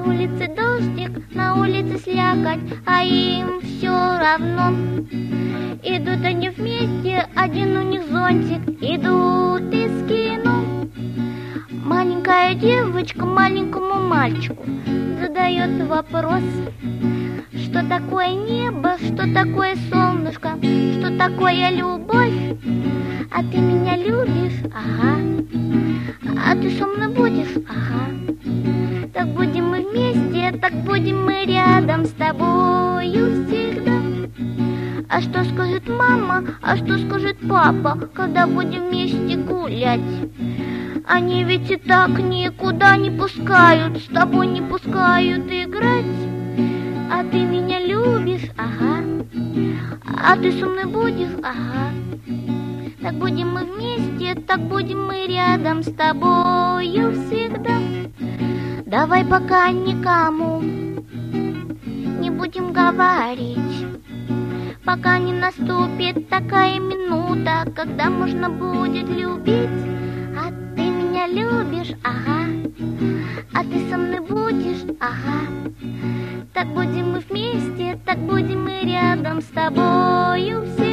улице дождик, на улице слякоть, а им все равно. Идут они вместе, один у них зонтик, идут из кино. Маленькая девочка маленькому мальчику задает вопрос: что такое небо, что такое солнышко, что такое любовь? А ты меня любишь? Ага. А ты со мной будешь? Ага. Так будем мы вместе, так будем мы рядом с тобою всегда. А что скажет мама, а что скажет папа, когда будем вместе гулять? Они ведь и так никуда не пускают, с тобой не пускают играть. А ты меня любишь? Ага. А ты со мной будешь? Ага. Так будем мы вместе, так будем мы рядом с тобою всегда. Давай пока никому не будем говорить, пока не наступит такая минута, когда можно будет любить. А ты меня любишь? Ага. А ты со мной будешь? Ага. Так будем мы вместе, так будем мы рядом с тобою всегда.